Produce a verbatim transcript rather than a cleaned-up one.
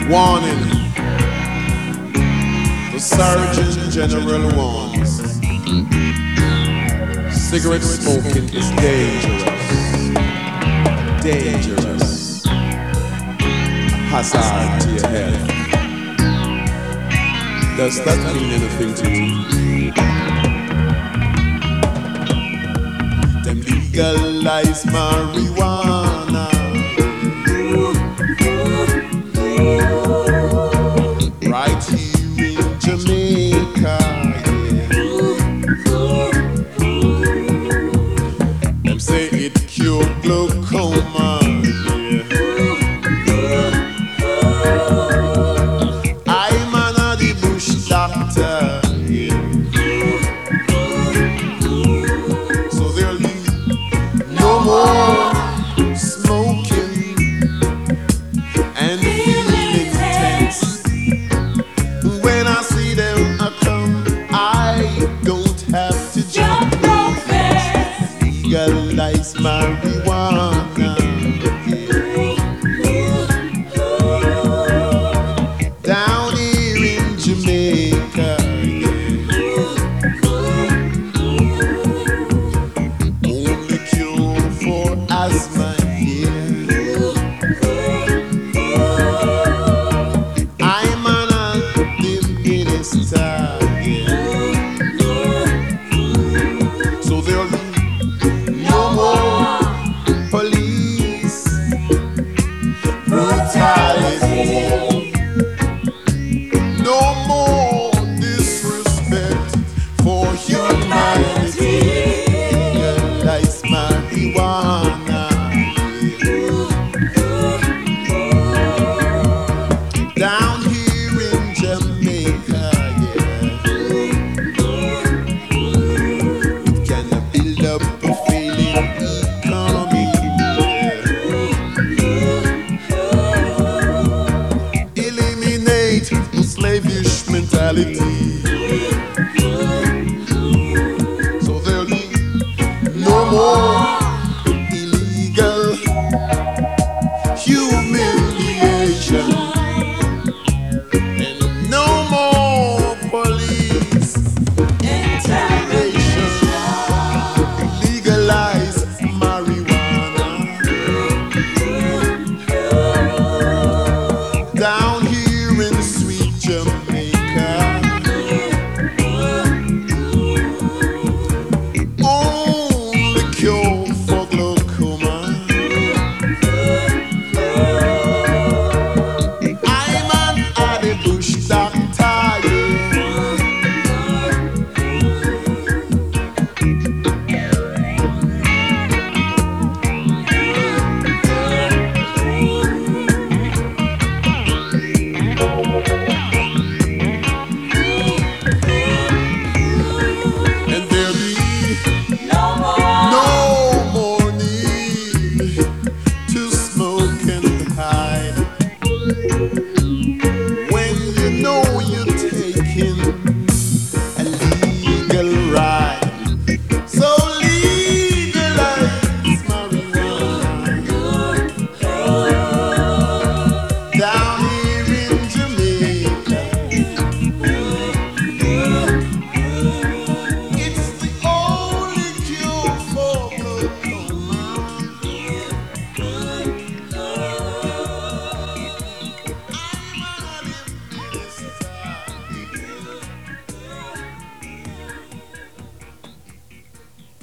Warning, the Surgeon General warns, cigarette smoking is dangerous, dangerous, hazard to your health. Does that mean anything to you? Them legalize marijuana right here in Jamaica, yeah. Them say it cure glaucoma, yeah. I'm an a the bush doctor, yeah. So there'll be no more smoking and feeling tense. When I see them I come, I don't have to jump no fence. Legalize marijuana, yeah. Down here in Jamaica, yeah. Only cure for asthma, yeah. I'm an active minister, yeah. So there'll be no more police brutality, no more disrespect for humanity. Legalize marijuana, yeah. Down here in Jamaica, yeah. It can build up a feeling.